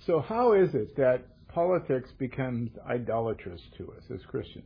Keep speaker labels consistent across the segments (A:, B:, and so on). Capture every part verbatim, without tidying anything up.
A: So how is it that politics becomes idolatrous to us as Christians?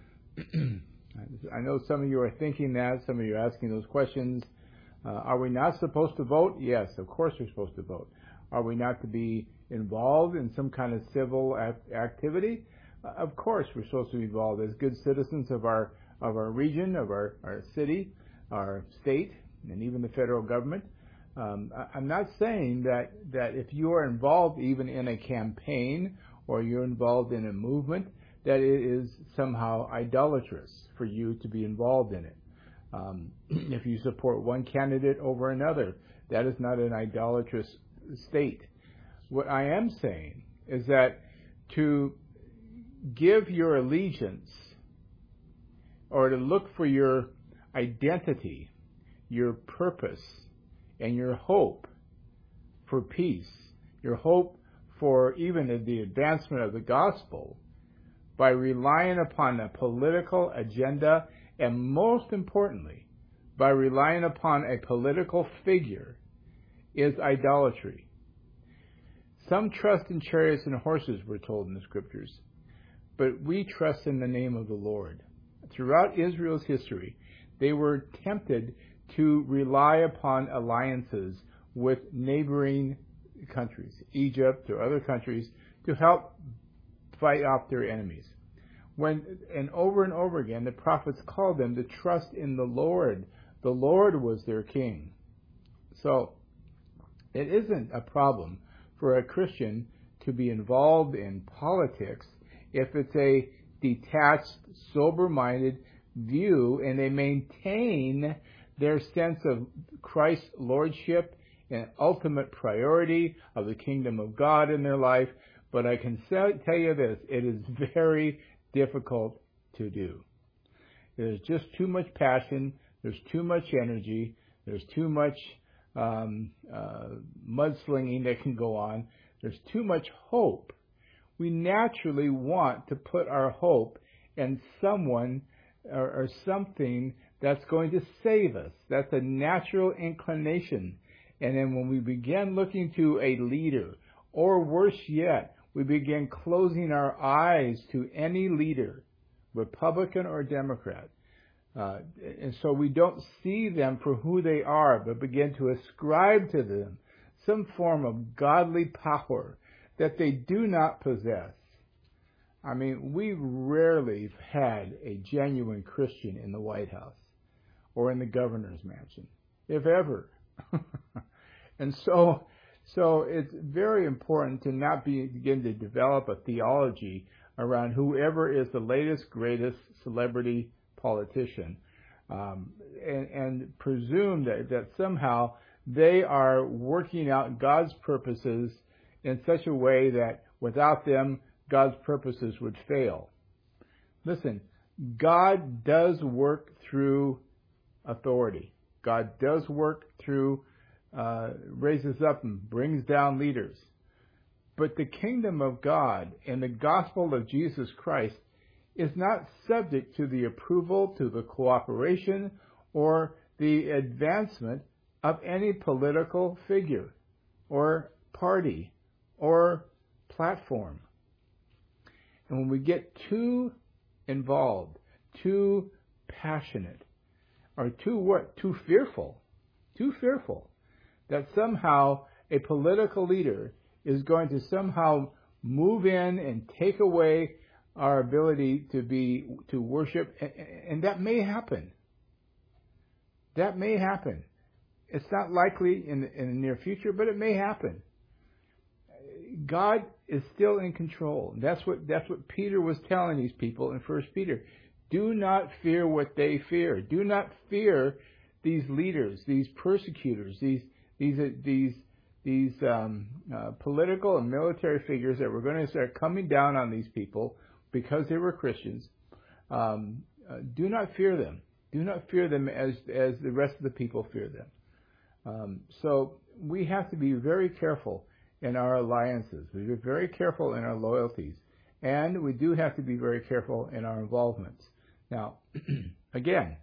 A: I know some of you are thinking that, some of you are asking those questions. Uh, are we not supposed to vote? Yes, of course we're supposed to vote. Are we not to be involved in some kind of civil act- activity? Uh, of course we're supposed to be involved as good citizens of our of our region, of our, our city, our state, and even the federal government. Um, I, I'm not saying that, that if you are involved even in a campaign or you're involved in a movement, that it is somehow idolatrous for you to be involved in it. Um, if you support one candidate over another, that is not an idolatrous state. What I am saying is that to give your allegiance or to look for your identity, your purpose, and your hope for peace, your hope for even the advancement of the gospel, by relying upon a political agenda, and most importantly, by relying upon a political figure, is idolatry. Some trust in chariots and horses, we're told in the scriptures, but we trust in the name of the Lord. Throughout Israel's history, they were tempted to rely upon alliances with neighboring countries, Egypt or other countries, to help fight off their enemies. When, and over and over again, the prophets called them to trust in the Lord. The Lord was their king. So, it isn't a problem for a Christian to be involved in politics if it's a detached, sober-minded view and they maintain their sense of Christ's lordship and ultimate priority of the kingdom of God in their life. But I can tell you this, it is very difficult to do. There's just too much passion, there's too much energy, there's too much um, uh, mudslinging that can go on, there's too much hope. We naturally want to put our hope in someone or, or something that's going to save us. That's a natural inclination. And then when we begin looking to a leader, or worse yet, we begin closing our eyes to any leader, Republican or Democrat. Uh, and so we don't see them for who they are, but begin to ascribe to them some form of godly power that they do not possess. I mean, we rarely have had a genuine Christian in the White House or in the governor's mansion, if ever. And so, so it's very important to not be, begin to develop a theology around whoever is the latest, greatest celebrity politician, um, and, and presume that, that somehow they are working out God's purposes in such a way that without them, God's purposes would fail. Listen, God does work through authority. God does work through, uh, raises up and brings down leaders. But the kingdom of God and the gospel of Jesus Christ is not subject to the approval, to the cooperation, or the advancement of any political figure or party or platform. And when we get too involved, too passionate, or too what? Too fearful, too fearful that somehow a political leader is going to somehow move in and take away our ability to be, to worship, and that may happen. That may happen. It's not likely in the, in the near future, but it may happen. God is still in control. That's what that's what Peter was telling these people in First Peter. Do not fear what they fear. Do not fear these leaders, these persecutors, these these these these um, uh, political and military figures that were going to start coming down on these people because they were Christians. Um, uh, do not fear them. Do not fear them as as the rest of the people fear them. Um, so we have to be very careful in our alliances. We be very careful in our loyalties. And we do have to be very careful in our involvements. Now, again,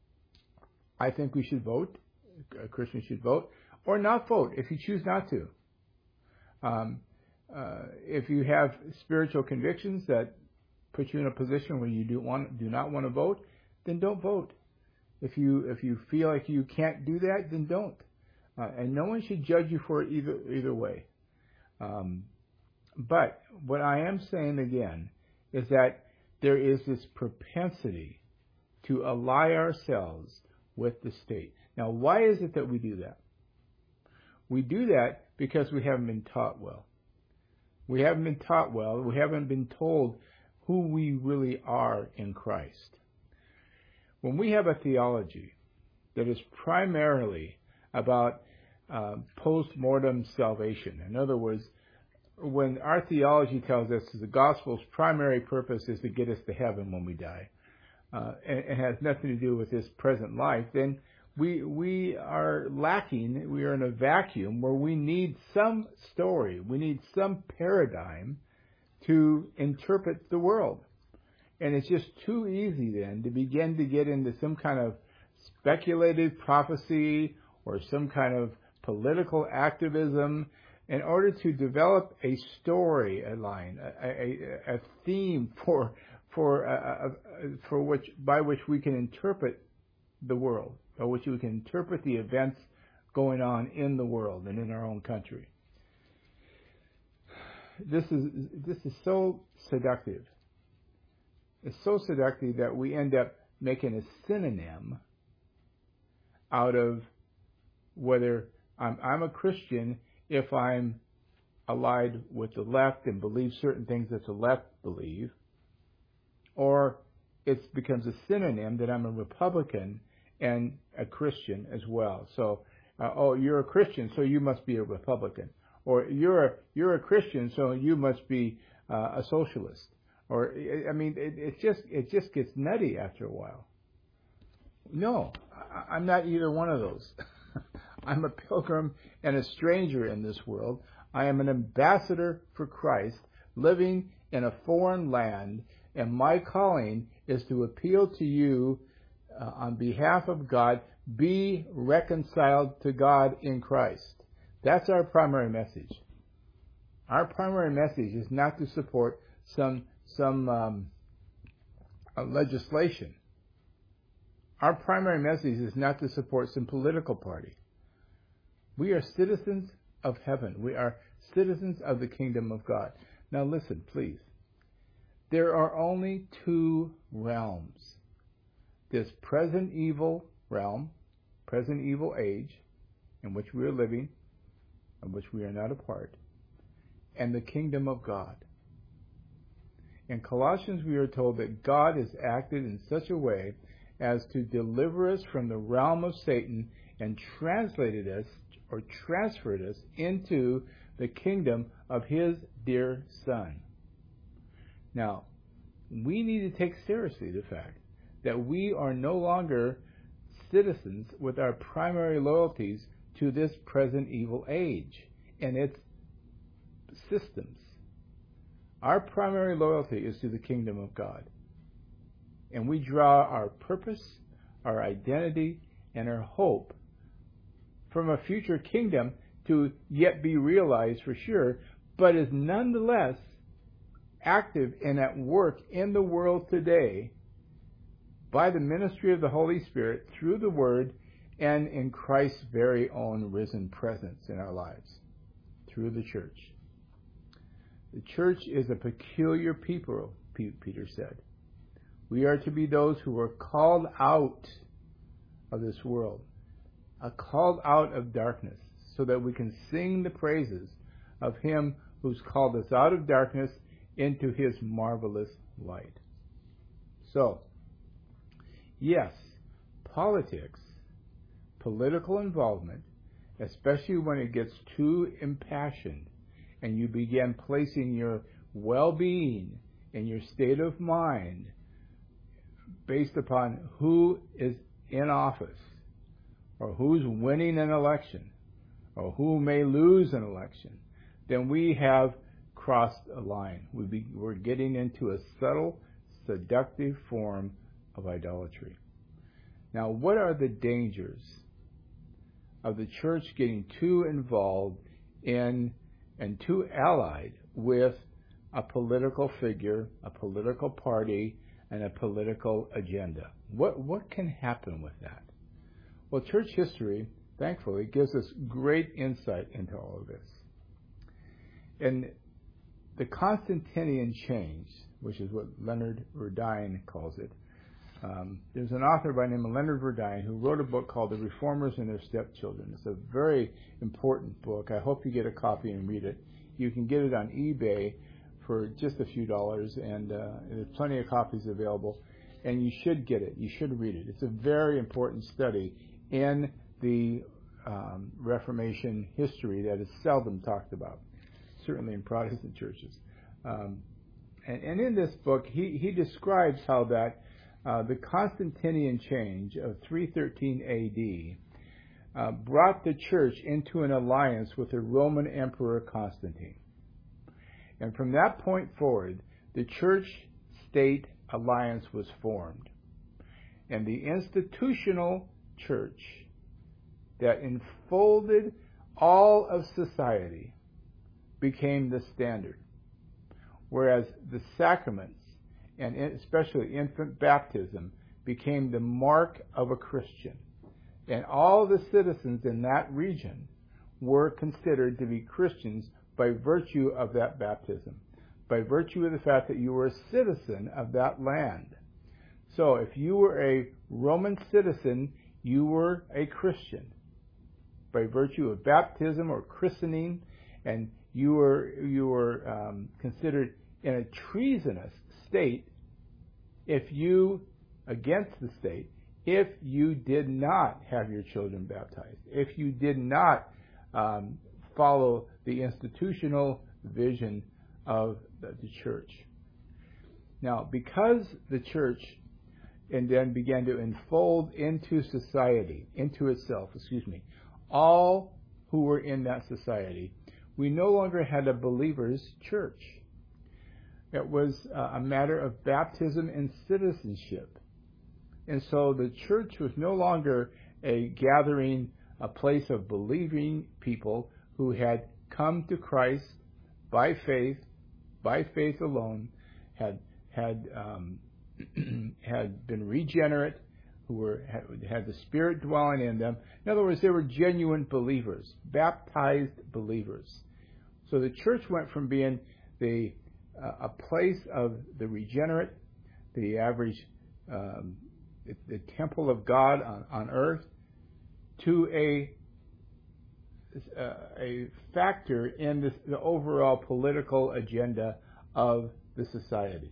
A: I think we should vote. A Christian should vote. Or not vote if you choose not to. Um, uh, if you have spiritual convictions that put you in a position where you do want do not want to vote, then don't vote. If you if you feel like you can't do that, then don't. Uh, and no one should judge you for it either either way. Um, but what I am saying again is that there is this propensity to ally ourselves with the state. Now, why is it that we do that? We do that because we haven't been taught well. We haven't been taught well. We haven't been told who we really are in Christ. When we have a theology that is primarily about uh, post-mortem salvation, in other words, when our theology tells us the gospel's primary purpose is to get us to heaven when we die, uh, and it has nothing to do with this present life, then we we are lacking, we are in a vacuum where we need some story, we need some paradigm to interpret the world. And it's just too easy then to begin to get into some kind of speculative prophecy or some kind of political activism in order to develop a story, a line, a, a, a theme for for uh, for which by which we can interpret the world, by which we can interpret the events going on in the world and in our own country. This is this is so seductive. It's so seductive that we end up making a synonym out of whether I'm, I'm a Christian if I'm allied with the left and believe certain things that the left believe, or it becomes a synonym that I'm a Republican and a Christian as well. So, uh, oh, you're a Christian, so you must be a Republican, or you're a, you're a Christian, so you must be uh, a socialist. Or, I mean, it, it just it just gets nutty after a while. No, I, I'm not either one of those. I'm a pilgrim and a stranger in this world. I am an ambassador for Christ, living in a foreign land, and my calling is to appeal to you uh, on behalf of God, be reconciled to God in Christ. That's our primary message. Our primary message is not to support some some um, uh, legislation. Our primary message is not to support some political party. We are citizens of heaven. We are citizens of the kingdom of God. Now listen, please. There are only two realms. This present evil realm, present evil age, in which we are living, of which we are not a part, and the kingdom of God. In Colossians, we are told that God has acted in such a way as to deliver us from the realm of Satan and translated us or transferred us into the kingdom of His dear Son. Now, we need to take seriously the fact that we are no longer citizens with our primary loyalties to this present evil age and its systems. Our primary loyalty is to the kingdom of God. And we draw our purpose, our identity, and our hope from a future kingdom to yet be realized for sure, but is nonetheless active and at work in the world today by the ministry of the Holy Spirit through the Word and in Christ's very own risen presence in our lives through the church. The church is a peculiar people, Peter said. We are to be those who are called out of this world, are called out of darkness, so that we can sing the praises of Him who's called us out of darkness into His marvelous light. So, yes, politics, political involvement, especially when it gets too impassioned and you begin placing your well-being and your state of mind based upon who is in office or who's winning an election or who may lose an election, then we have crossed a line. We be, we're getting into a subtle, seductive form of idolatry. Now, what are the dangers of the church getting too involved in and too allied with a political figure, a political party, and a political agenda. What what can happen with that? Well, church history, thankfully, gives us great insight into all of this. And the Constantinian change, which is what Leonard Verdine calls it, um, there's an author by the name of Leonard Verdine who wrote a book called The Reformers and Their Stepchildren. It's a very important book. I hope you get a copy and read it. You can get it on eBay for just a few dollars, and uh, there's plenty of copies available, and you should get it. You should read it. It's a very important study in the um, Reformation history that is seldom talked about, certainly in Protestant churches. Um, and, and in this book, he, he describes how that uh, the Constantinian change of three thirteen A D uh, brought the church into an alliance with the Roman Emperor Constantine. And from that point forward, the church-state alliance was formed. And the institutional church that enfolded all of society became the standard, whereas the sacraments, and especially infant baptism, became the mark of a Christian. And all the citizens in that region were considered to be Christians by virtue of that baptism, by virtue of the fact that you were a citizen of that land. So if you were a Roman citizen, you were a Christian by virtue of baptism or christening, and you were you were um, considered in a treasonous state if you, against the state, if you did not have your children baptized, if you did not um, follow the institutional vision of the, the church. Now, because the church and then began to enfold into society, into itself, excuse me, all who were in that society, we no longer had a believer's church. It was uh, a matter of baptism and citizenship. And so the church was no longer a gathering, a place of believing people who had come to Christ by faith, by faith alone, had had um, had been regenerate, who were had, had the Spirit dwelling in them. In other words, they were genuine believers, baptized believers. So the church went from being the uh, a place of the regenerate, the average, um, the, the temple of God on, on earth, to a Uh, a factor in this, the overall political agenda of the society.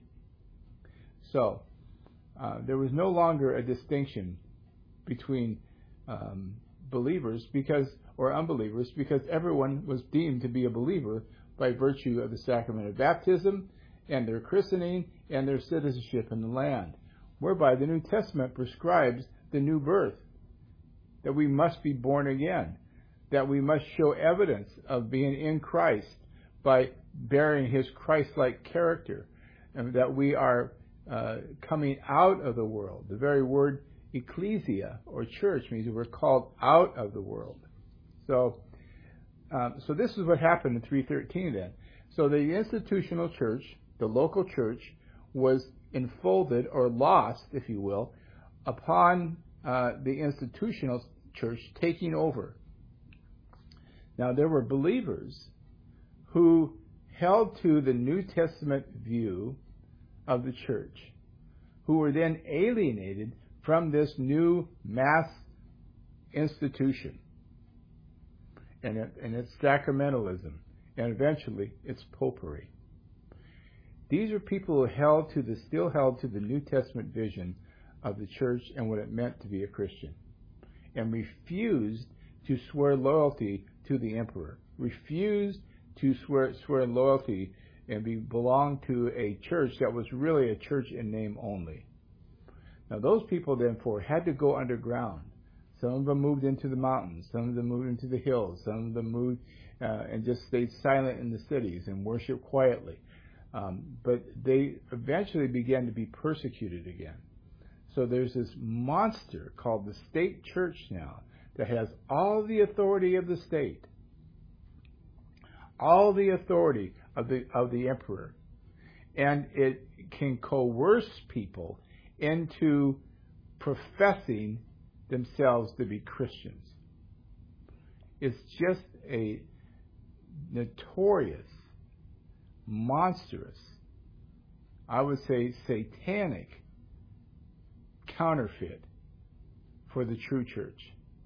A: So uh, there was no longer a distinction between um, believers because or unbelievers because everyone was deemed to be a believer by virtue of the sacrament of baptism and their christening and their citizenship in the land, whereby the New Testament prescribes the new birth, that we must be born again, that we must show evidence of being in Christ by bearing his Christ-like character, and that we are uh, coming out of the world. The very word ecclesia, or church, means that we're called out of the world. So, um, so this is what happened in three thirteen then. So the institutional church, the local church, was enfolded or lost, if you will, upon uh, the institutional church taking over. Now, there were believers who held to the New Testament view of the church, who were then alienated from this new mass institution and, it, and its sacramentalism, and eventually its popery. These are people who held to the, still held to the New Testament vision of the church and what it meant to be a Christian, and refused to swear loyalty to the emperor, refused to swear swear loyalty and be belong to a church that was really a church in name only. Now, those people, therefore, had to go underground. Some of them moved into the mountains. Some of them moved into the hills. Some of them moved uh, and just stayed silent in the cities and worshiped quietly. Um, but they eventually began to be persecuted again. So there's this monster called the state church now that has all the authority of the state, all the authority of the of the emperor, and it can coerce people into professing themselves to be Christians. It's just a notorious, monstrous, I would say satanic counterfeit for the true church,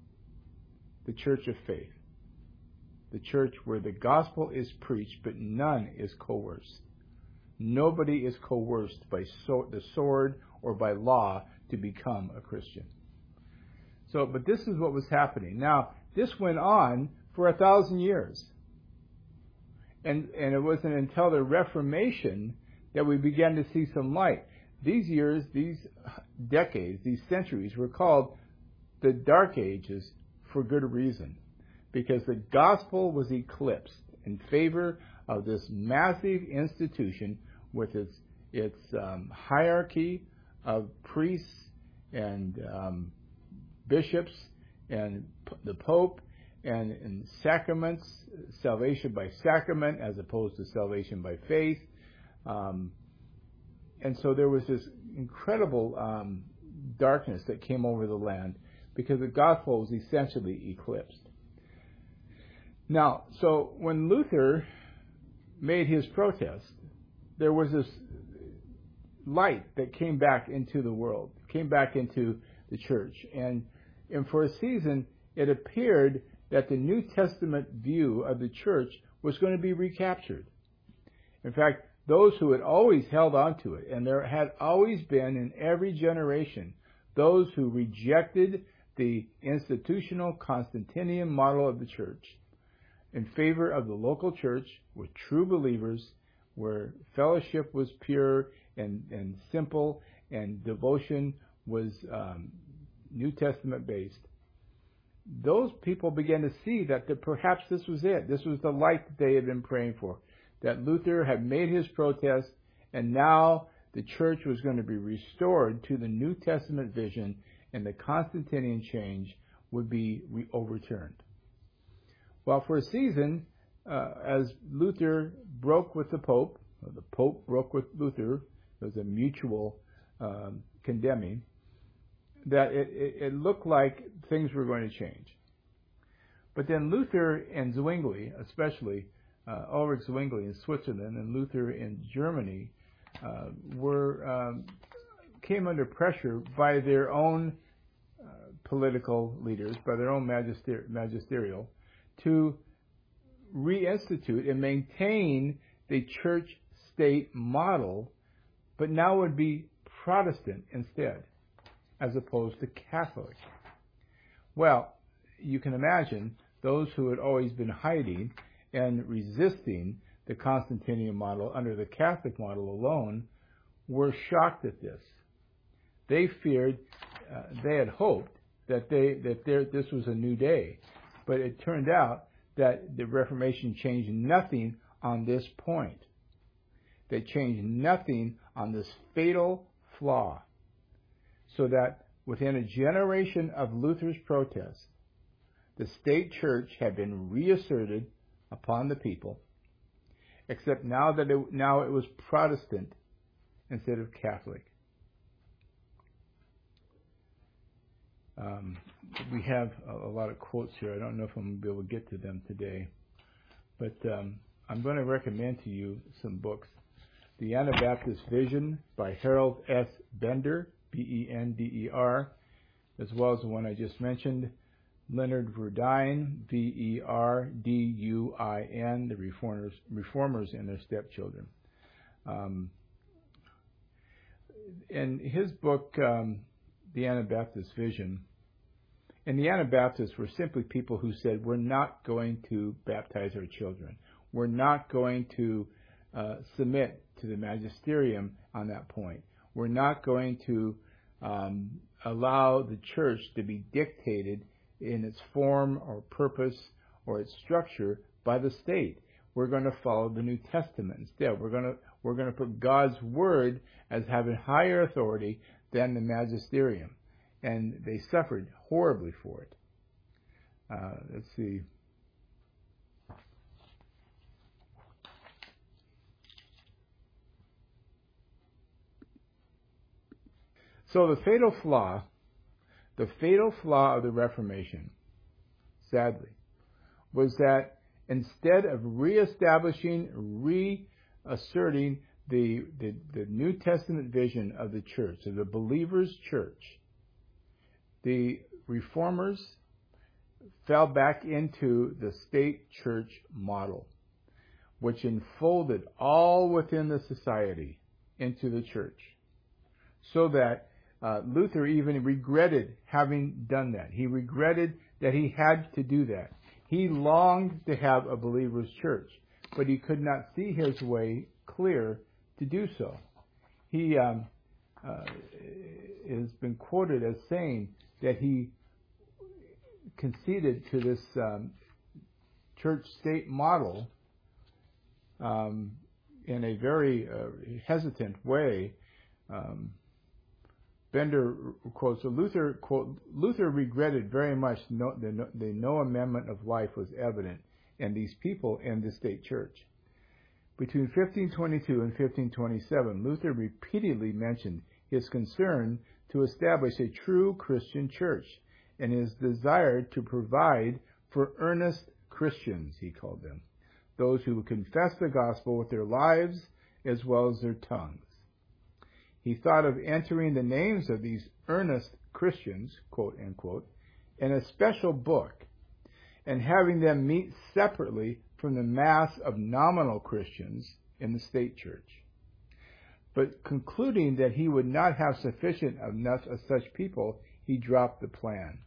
A: the church of faith, the church where the gospel is preached but none is coerced. Nobody is coerced by so- the sword or by law to become a Christian. So, but this is what was happening. Now, this went on for a thousand years. And, and it wasn't until the Reformation that we began to see some light. These years, these decades, these centuries were called the Dark Ages for good reason, because the gospel was eclipsed in favor of this massive institution with its its um, hierarchy of priests and um, bishops and p- the Pope and, and sacraments, salvation by sacrament as opposed to salvation by faith. Um, and so there was this incredible um, darkness that came over the land because the gospel was essentially eclipsed. Now, so when Luther made his protest, there was this light that came back into the world, came back into the church. And, and for a season, it appeared that the New Testament view of the church was going to be recaptured. In fact, those who had always held on to it, and there had always been in every generation, those who rejected the institutional Constantinian model of the church in favor of the local church with true believers, where fellowship was pure and, and simple and devotion was um, New Testament based. Those people began to see that the, perhaps this was it. This was the light that they had been praying for. That Luther had made his protest, and now the church was going to be restored to the New Testament vision, and the Constantinian change would be re- overturned. Well, for a season, uh, as Luther broke with the Pope, or the Pope broke with Luther, there was a mutual um, condemning, that it, it, it looked like things were going to change. But then Luther and Zwingli, especially uh, Ulrich Zwingli in Switzerland and Luther in Germany, uh, were um, came under pressure by their own uh, political leaders, by their own magister- magisterial, to reinstitute and maintain the church-state model, but now would be Protestant instead, as opposed to Catholic. Well, you can imagine those who had always been hiding and resisting the Constantinian model under the Catholic model alone were shocked at this. They feared, uh, they had hoped that they that there, this was a new day, but it turned out that the Reformation changed nothing on this point. They changed nothing on this fatal flaw, so that within a generation of Luther's protest, the state church had been reasserted upon the people, except now that it, now it was Protestant instead of Catholic. Um, we have a, a lot of quotes here. I don't know if I'm going to be able to get to them today, but um, I'm going to recommend to you some books. The Anabaptist Vision by Harold S. Bender, B E N D E R, as well as the one I just mentioned, Leonard Verdine, V E R D U I N, The Reformers, Reformers and Their Stepchildren. Um, in his book, um, The Anabaptist Vision, and the Anabaptists were simply people who said, we're not going to baptize our children. We're not going to uh, submit to the magisterium on that point. We're not going to um, allow the church to be dictated in its form or purpose or its structure by the state. We're going to follow the New Testament instead. We're going to we're going to put God's word as having higher authority than the magisterium, and they suffered horribly for it. Uh, let's see. So the fatal flaw, the fatal flaw of the Reformation, sadly, was that instead of reestablishing, reasserting the, the, the New Testament vision of the church, of the believer's church, the reformers fell back into the state church model, which enfolded all within the society into the church, so that uh, Luther even regretted having done that. He regretted that he had to do that. He longed to have a believer's church, but he could not see his way clear to do so. He um, uh, has been quoted as saying that he conceded to this um, church-state model um, in a very uh, hesitant way. Um, Bender quotes, so Luther, quote, Luther regretted very much no, the, no, the no amendment of life was evident in these people in the state church. Between fifteen twenty-two and fifteen twenty-seven, Luther repeatedly mentioned his concern to establish a true Christian church and his desire to provide for earnest Christians, he called them, those who would confess the gospel with their lives as well as their tongues. He thought of entering the names of these earnest Christians, quote unquote, in a special book and having them meet separately from the mass of nominal Christians in the state church. But concluding that he would not have sufficient enough of such people, he dropped the plan.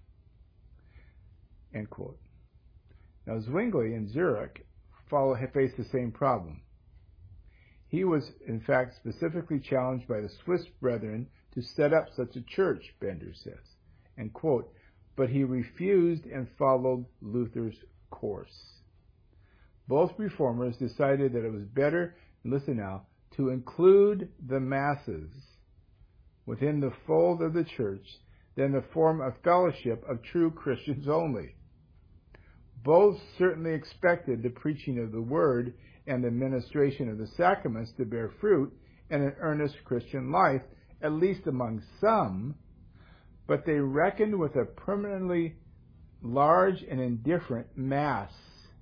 A: End quote. Now Zwingli in Zurich follow, faced the same problem. He was, in fact, specifically challenged by the Swiss brethren to set up such a church, Bender says, and quote, but he refused and followed Luther's course. Both reformers decided that it was better, listen now, to include the masses within the fold of the church than to form a fellowship of true Christians only. Both certainly expected the preaching of the word and the administration of the sacraments to bear fruit in an earnest Christian life, at least among some, but they reckoned with a permanently large and indifferent mass.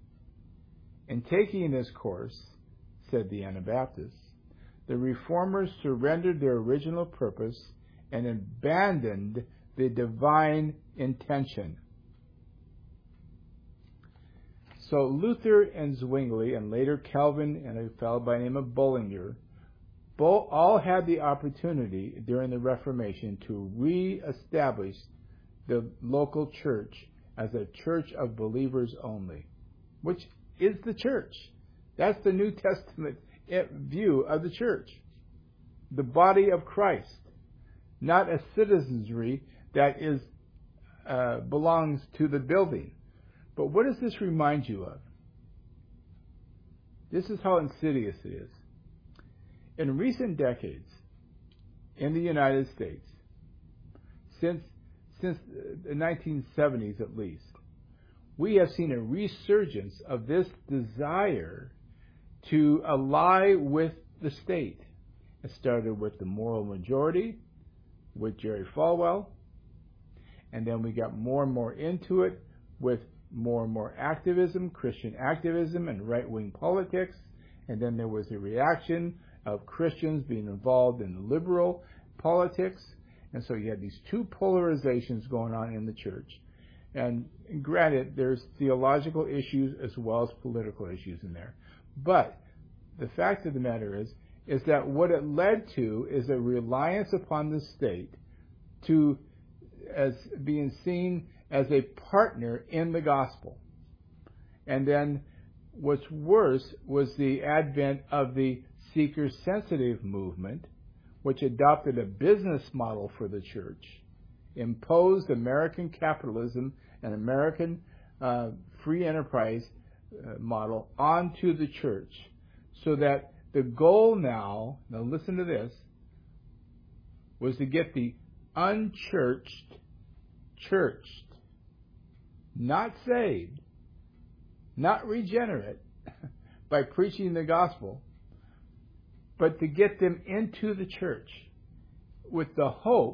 A: In taking this course, said the Anabaptists, the reformers surrendered their original purpose and abandoned the divine intention. So Luther and Zwingli, and later Calvin and a fellow by the name of Bullinger, both, all had the opportunity during the Reformation to re-establish the local church as a church of believers only, which is the church. That's the New Testament view of the church. The body of Christ, not a citizenry that is uh, belongs to the building. But what does this remind you of? This is how insidious it is. In recent decades, in the United States, since since the nineteen seventies at least, we have seen a resurgence of this desire to ally with the state. It started with the moral majority, with Jerry Falwell, and then we got more and more into it with more and more activism, Christian activism and right-wing politics, and then there was a reaction of Christians being involved in liberal politics, and so you had these two polarizations going on in the church. And granted, there's theological issues as well as political issues in there. But the fact of the matter is, is that what it led to is a reliance upon the state to, as being seen as a partner in the gospel. And then what's worse was the advent of the seeker-sensitive movement, which adopted a business model for the church, imposed American capitalism and American uh, free enterprise uh, model onto the church, so that the goal now, now listen to this, was to get the unchurched churched, not saved, not regenerate by preaching the gospel, but to get them into the church with the hope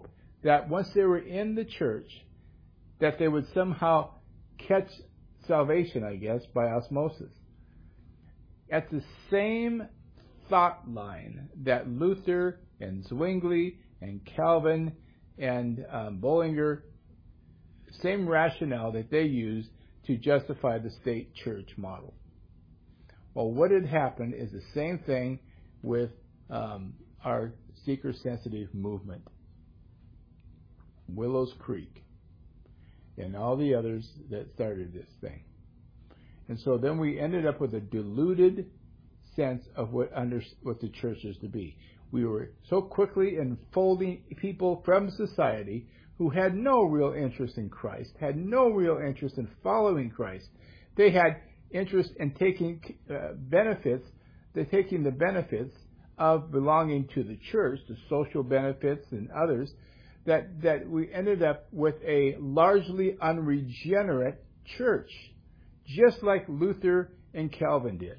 A: that once they were in the church, that they would somehow catch salvation, I guess, by osmosis. At the same thought line that Luther and Zwingli and Calvin and um, Bullinger, same rationale that they used to justify the state church model. Well, what had happened is the same thing with um, our seeker-sensitive movement, Willows Creek, and all the others that started this thing. And so then we ended up with a diluted sense of what under what the church is to be. We were so quickly enfolding people from society who had no real interest in Christ, had no real interest in following Christ. They had interest in taking uh, benefits, they're taking the benefits of belonging to the church, the social benefits and others, that, that we ended up with a largely unregenerate church, just like Luther and Calvin did.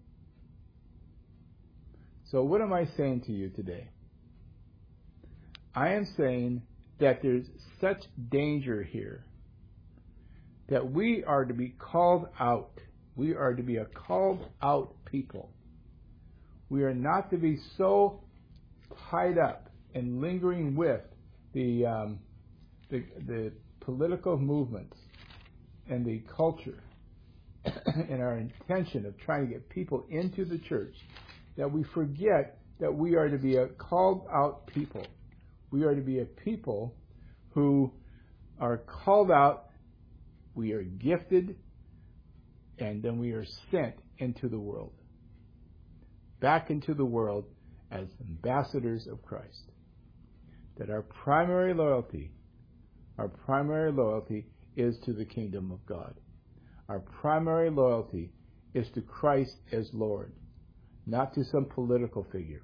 A: So what am I saying to you today? I am saying that there's such danger here that we are to be called out. We are to be a called out people. We are not to be so tied up and lingering with the, um, the, the political movements and the culture and our intention of trying to get people into the church that we forget that we are to be a called out people. We are to be a people who are called out, we are gifted, and then we are sent into the world. Back into the world as ambassadors of Christ. That our primary loyalty, our primary loyalty is to the kingdom of God. Our primary loyalty is to Christ as Lord, not to some political figure.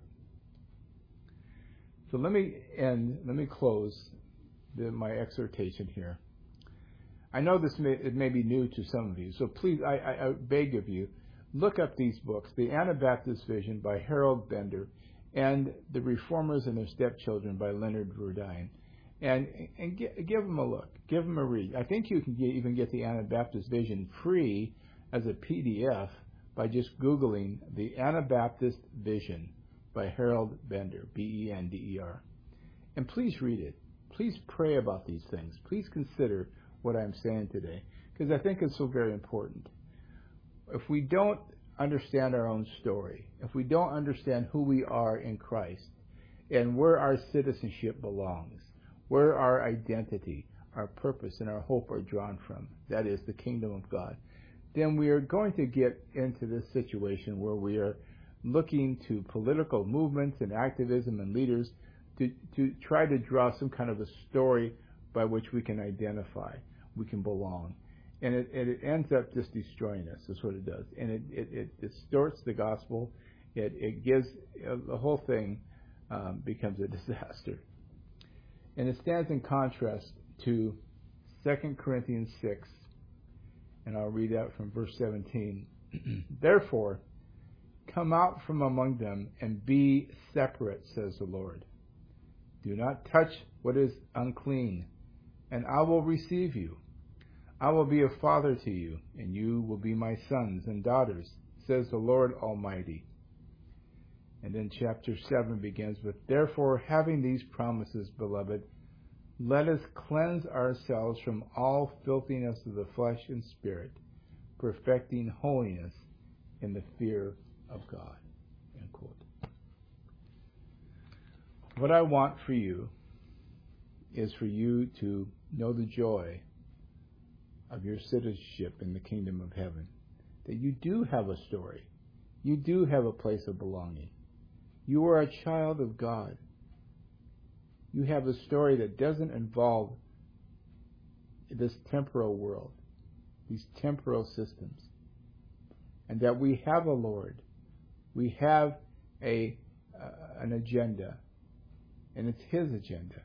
A: So let me end, let me close the, my exhortation here. I know this may, it may be new to some of you, so please, I, I, I beg of you, look up these books, The Anabaptist Vision by Harold Bender, and The Reformers and Their Stepchildren by Leonard Verdine, and, and get, give them a look, give them a read. I think you can get, even get The Anabaptist Vision free as a P D F by just Googling The Anabaptist Vision by Harold Bender, B E N D E R. And please read it. Please pray about these things. Please consider what I'm saying today, because I think it's so very important. If we don't understand our own story, if we don't understand who we are in Christ and where our citizenship belongs, where our identity, our purpose, and our hope are drawn from, that is the kingdom of God, then we are going to get into this situation where we are looking to political movements and activism and leaders to, to try to draw some kind of a story by which we can identify, we can belong. And it, it ends up just destroying us. That's what it does. And it, it, it distorts the gospel. It, it gives, uh, the whole thing um, becomes a disaster. And it stands in contrast to Second Corinthians six. And I'll read out from verse seventeen. Therefore, come out from among them and be separate, says the Lord. Do not touch what is unclean, and I will receive you. I will be a father to you, and you will be my sons and daughters, says the Lord Almighty. And then chapter seven begins with, therefore, having these promises, beloved, let us cleanse ourselves from all filthiness of the flesh and spirit, perfecting holiness in the fear of God. End quote. What I want for you is for you to know the joy of your citizenship in the kingdom of heaven. That you do have a story. You do have a place of belonging. You are a child of God. You have a story that doesn't involve this temporal world, these temporal systems. And that we have a Lord. We have a uh, an agenda. And it's His agenda.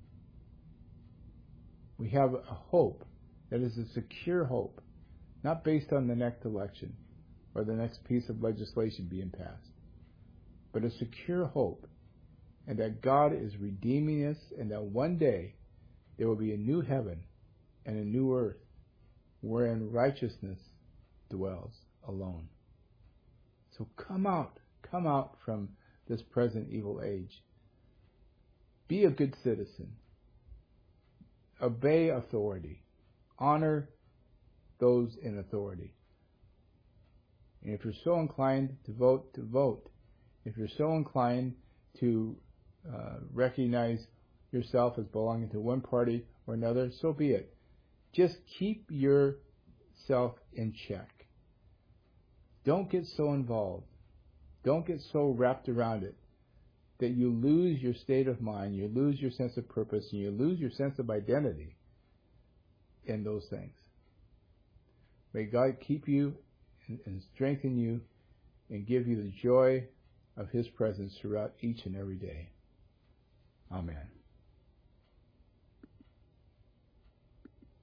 A: We have a hope that is a secure hope, not based on the next election or the next piece of legislation being passed, but a secure hope. and that God is redeeming us, and that one day there will be a new heaven and a new earth wherein righteousness dwells alone. So come out, come out from this present evil age. Be a good citizen. Obey authority. Honor those in authority. And if you're so inclined to vote, to vote. If you're so inclined to uh, recognize yourself as belonging to one party or another, so be it. Just keep yourself in check. Don't get so involved. Don't get so wrapped around it that you lose your state of mind, you lose your sense of purpose, and you lose your sense of identity in those things. May God keep you and, and strengthen you and give you the joy of His presence throughout each and every day. Amen.